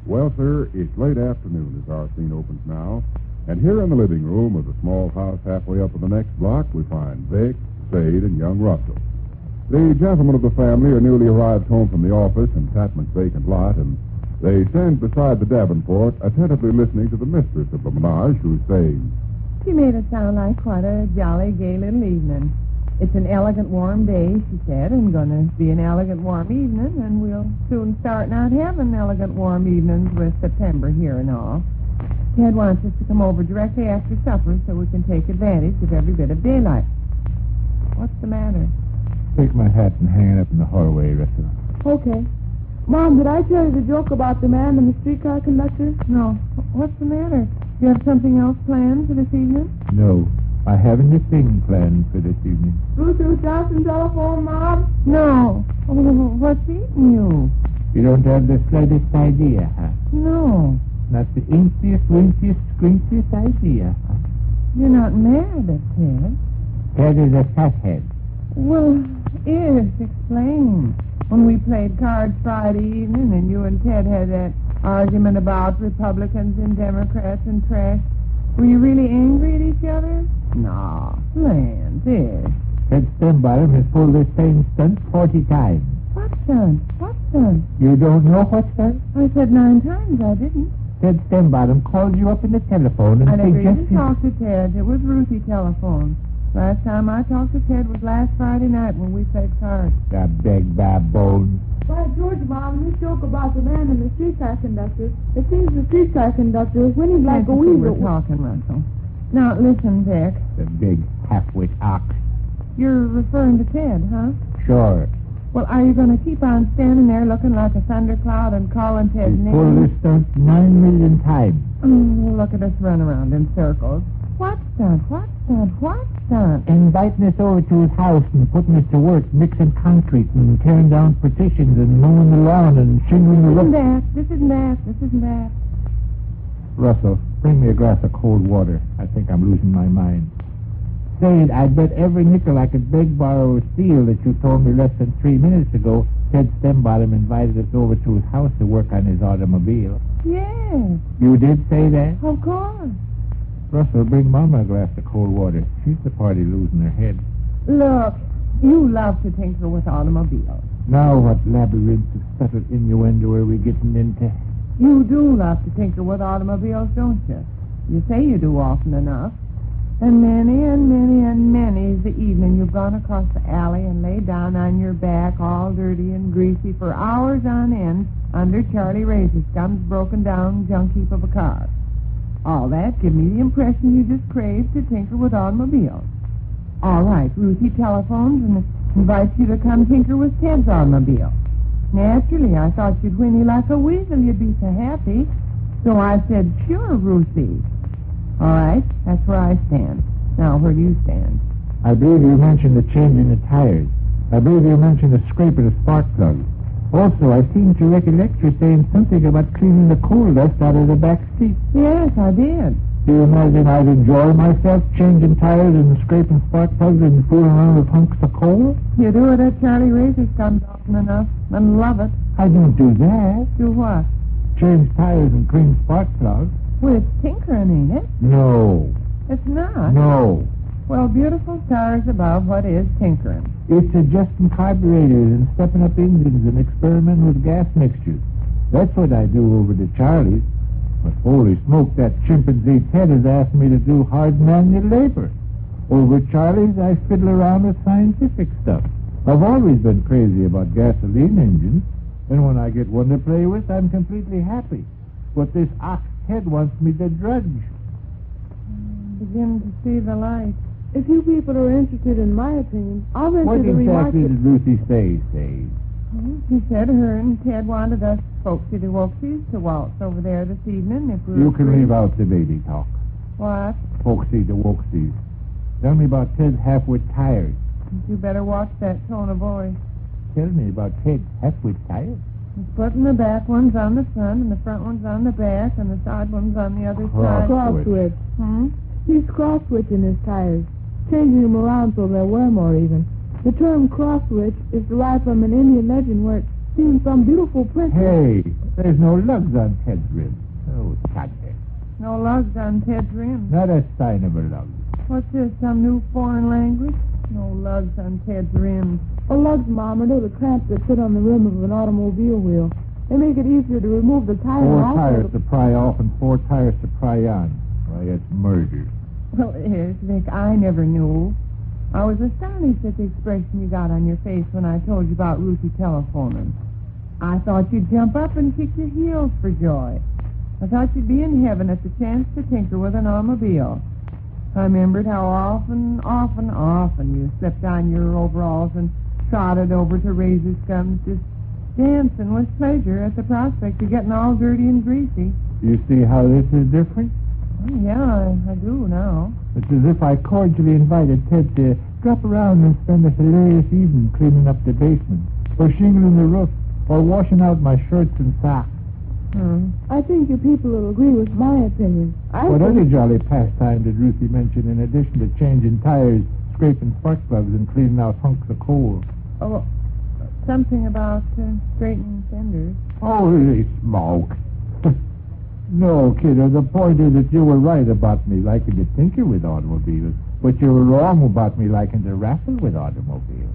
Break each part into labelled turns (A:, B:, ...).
A: Well, sir, it's late afternoon as our scene opens now. And here in the living room of the small house halfway up in the next block, we find Vic, Spade, and young Russell. The gentlemen of the family are newly arrived home from the office in Tatman's vacant lot, and they stand beside the Davenport, attentively listening to the mistress of the menage, who's saying,
B: She made it sound like quite a jolly, gay little evening. It's an elegant, warm day, she said, and going to be an elegant, warm evening, and we'll soon start out having elegant, warm evenings with September here and all. Ted wants us to come over directly after supper so we can take advantage of every bit of daylight. What's the matter?
C: Take my hat and hang it up in the hallway, Russell.
D: Okay. Mom, did I tell you the joke about the man and the streetcar conductor?
B: No. What's the matter? Do you have something else planned for this evening?
C: No, I haven't a thing planned for this evening.
D: Bruce Johnson telephone, Mom?
B: No. What's eating you?
C: You don't have the slightest idea, huh?
B: No.
C: Not the inkiest, winkiest, squinkiest idea, huh?
B: You're not mad at Ted.
C: Ted is a fathead.
B: Well, yes, explain. When we played cards Friday evening and you and Ted had that argument about Republicans and Democrats and trash, were you really angry at each other? No. Land, yes.
C: Ted Stembottom has pulled this same stunt 40 times.
B: What stunt? What stunt?
C: You don't know what stunt?
B: I said 9 times. I didn't.
C: Ted Stembottom called you up in the telephone and
B: I never even
C: suggested...
B: talked to Ted. It was Ruthie telephone. Last time I talked to Ted was last Friday night when we played cards.
C: The big baboon.
D: By George, Mom, this joke about the man and the streetcar conductor, it seems the streetcar conductor is winning like a weasel.
B: We're talking, Russell. Now, listen, Vic.
C: The big half-wit ox.
B: You're referring to Ted, huh?
C: Sure.
B: Well, are you going to keep on standing there looking like a thundercloud and calling Ted's
C: He's pulled
B: name?
C: this stunt 9 million times.
B: Look at us run around in circles. What stunt? What stunt? What stunt?
C: Inviting us over to his house and putting us to work mixing concrete and tearing down partitions and mowing the lawn and shingling the roof.
B: This isn't that.
C: Russell, bring me a glass of cold water. I think I'm losing my mind. Say, I'd bet every nickel I could beg, borrow, or steal that you told me less than 3 minutes ago Ted Stembottom invited us over to his house to work on his automobile.
B: Yes.
C: You did say that?
B: Of course.
C: Russell, bring Mama a glass of cold water. She's the party losing her head.
B: Look, you love to tinker with automobiles.
C: Now what labyrinth of subtle innuendo are we getting into?
B: You do love to tinker with automobiles, don't you? You say you do often enough. And many is the evening you've gone across the alley and laid down on your back all dirty and greasy for hours on end under Charlie Razorskum's broken down junk heap of a car. All that give me the impression you just crave to tinker with automobiles. All right, Ruthie telephones and invites you to come tinker with Ted's automobile. Naturally, I thought you'd whinny like a weasel. You'd be so happy. So I said, sure, Ruthie. All right, that's where I stand. Now, where do you stand?
C: I believe you mentioned the changing the tires. I believe you mentioned the scraping of spark plugs. Also, I seem to recollect you saying something about cleaning the coal dust out of the back seat.
B: Yes, I did.
C: Do you imagine I'd enjoy myself changing tires and scraping spark plugs and fooling around with hunks of coal?
B: You do it at Charlie Razorskum's often enough and love it.
C: I don't do that.
B: Do what?
C: Change tires and clean spark plugs.
B: Well, it's tinkering, ain't it?
C: No.
B: It's not.
C: No.
B: Well, beautiful stars above, what is tinkering?
C: It's adjusting carburetors and stepping up engines and experimenting with gas mixtures. That's what I do over to Charlie's. But holy smoke, that chimpanzee Ted has asked me to do hard manual labor. Over at Charlie's, I fiddle around with scientific stuff. I've always been crazy about gasoline engines, and when I get one to play with, I'm completely happy. But this ox Ted wants me to drudge.
B: Begin to see the light.
D: If you people are interested in my opinion, I'll venture
C: What
D: to remark
C: exactly
D: that...
C: did Lucy say?
B: She said her and Ted wanted us folksy to wolksies to waltz over there this evening. If we
C: You
B: were
C: can
B: free.
C: leave out the baby talk.
B: What?
C: Folksy to wolksies. Tell me about Ted's half-wit tires.
B: You better watch that tone of voice.
C: Tell me about Ted's half-wit tires.
B: He's putting the back ones on the front and the front ones on the back and the side ones on the other side.
D: Cross-switch.
B: Hmm?
D: He's cross-switching his tires, changing them around so they'll wear more even. The term cross-switch is derived from an Indian legend where it seems some beautiful princess...
C: Hey, There's no lugs on Ted's rim. Oh, Tadpole.
B: No lugs on Ted's rim.
C: Not a sign of a lug.
B: What's this, some new foreign language? No lugs on Ted's rims.
D: Oh, lugs, Mom, are little clamps that sit on the rim of an automobile wheel. They make it easier to remove the tire.
C: Four
D: and also
C: tires to pry off and 4 tires to pry on. Why, it's murder.
B: Well, here's Vic, I never knew. I was astonished at the expression you got on your face when I told you about Ruthie telephoning. I thought you'd jump up and kick your heels for joy. I thought you'd be in heaven at the chance to tinker with an automobile. I remembered how often you slipped on your overalls and trotted over to Razor Scum's, just dancing with pleasure at the prospect of getting all dirty and greasy.
C: You see how this is different?
B: Oh, yeah, I do now.
C: It's as if I cordially invited Ted to drop around and spend a hilarious evening cleaning up the basement, or shingling the roof, or washing out my shirts and socks.
D: I think you people will agree with my opinion.
C: What other jolly pastime did Ruthie mention in addition to changing tires, scraping spark plugs, and cleaning out hunks of coal?
B: Oh, something about straightening fenders.
C: Holy smoke. No, kiddo, the point is that you were right about me liking to tinker with automobiles, but you were wrong about me liking to raffle with automobiles.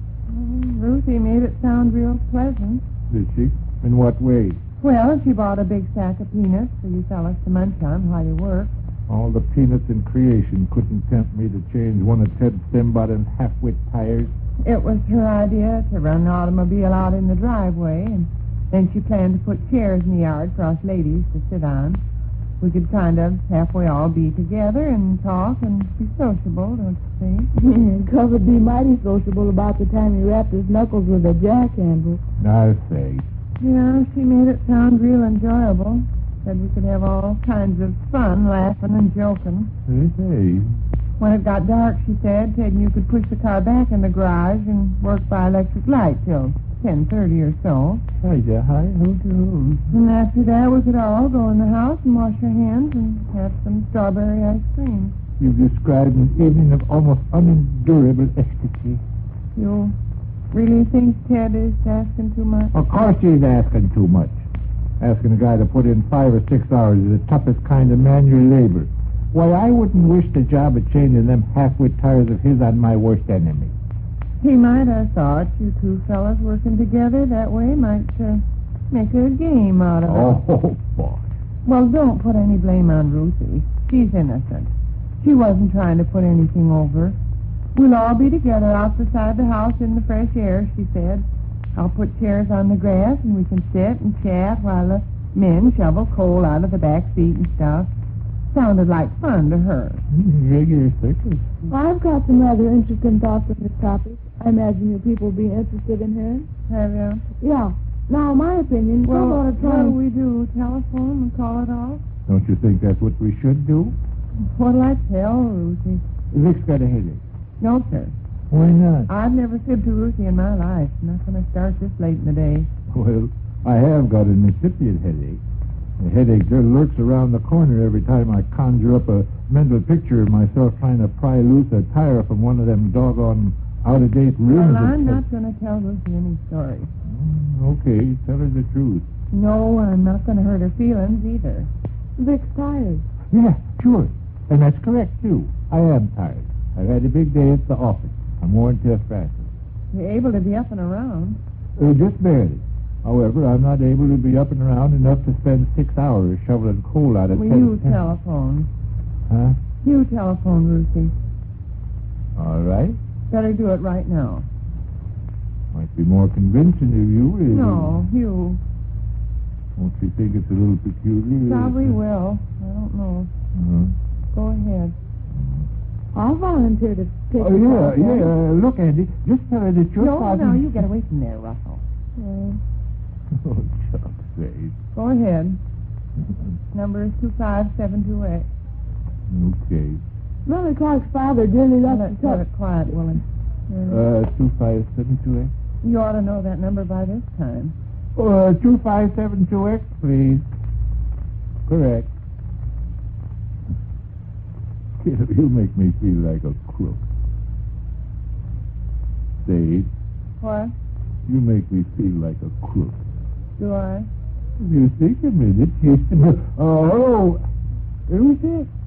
B: Ruthie made it sound real pleasant.
C: Did she? In what way?
B: Well, she bought a big sack of peanuts for you fellas to munch on while you work.
C: All the peanuts in creation couldn't tempt me to change one of Ted's stem-bottom half-wit tires.
B: It was her idea to run the automobile out in the driveway, and then she planned to put chairs in the yard for us ladies to sit on. We could kind of halfway all be together and talk and be sociable, don't you think?
D: Cove'd be mighty sociable about the time he wrapped his knuckles with a jack handle.
C: I say.
B: Yeah, she made it sound real enjoyable. Said we could have all kinds of fun, laughing and joking.
C: Hey.
B: When it got dark, she said, Ted and you could push the car back in the garage and work by electric light till 10:30 or so.
C: Hi,
B: And after that, we could all go in the house and wash our hands and have some strawberry ice cream.
C: You've described an evening of almost unendurable ecstasy.
B: You really think Ted is asking too much?
C: Of course he's asking too much. Asking a guy to put in 5 or 6 hours is the toughest kind of manual labor. Why, I wouldn't wish the job of changing them half-wit tires of his on my worst enemy.
B: He might have thought you two fellas working together that way might make a game out of it.
C: Oh, boy.
B: Well, don't put any blame on Ruthie. She's innocent. She wasn't trying to put anything over. We'll all be together out beside the house in the fresh air, she said. I'll put chairs on the grass and we can sit and chat while the men shovel coal out of the back seat and stuff. Sounded like fun to her.
C: Regular circus.
D: I've got some rather interesting thoughts on this topic. I imagine you people will be interested in hearing.
B: Have you?
D: Yeah. Now, my opinion,
B: Well,
D: what
B: what do we do? Telephone and call it off?
C: Don't you think that's what we should do?
B: What'll I tell Ruthie?
C: Vic's got a headache.
B: No, sir.
C: Why not?
B: I've never fibbed to Ruthie in my life. I'm not going to start this late in the day.
C: Well, I have got an incipient headache. The headache just lurks around the corner every time I conjure up a mental picture of myself trying to pry loose a tire from one of them doggone out-of-date rims.
B: Well, I'm not going to tell Ruthie any stories.
C: Okay, tell her the truth.
B: No, I'm not going to hurt her feelings either.
D: Vic's tired.
C: Yeah, sure. And that's correct, too. I am tired. I've had a big day at the office. I'm worn to a frazzle.
B: You're able to be up and around.
C: Just barely. However, I'm not able to be up and around enough to spend 6 hours shoveling coal out of
B: Well, you telephone.
C: Huh?
B: You telephone, Ruthie.
C: All right.
B: Better do it right now.
C: Might be more convincing if you will.
B: No, you.
C: Won't you think it's a little peculiar?
B: Probably will. I don't know. Go ahead.
D: I'll volunteer to take
C: Oh,
D: the
C: yeah.
D: telephone.
C: Look, Andy, just tell her that you're
B: No, you get away from there, Russell.
C: Oh, chuck's sake.
B: Go ahead. Number is 25728.
C: Okay.
D: Millie Clark's father dearly loves
B: Let's
D: to
B: have
D: talk.
B: it quiet, Willie.
C: 25728.
B: You ought to know that number by this time.
C: 25728, please. Correct. You make me feel like a crook. Dave,
B: What?
C: you make me feel like a crook.
B: Do I?
C: If you think a minute. Oh, who's it?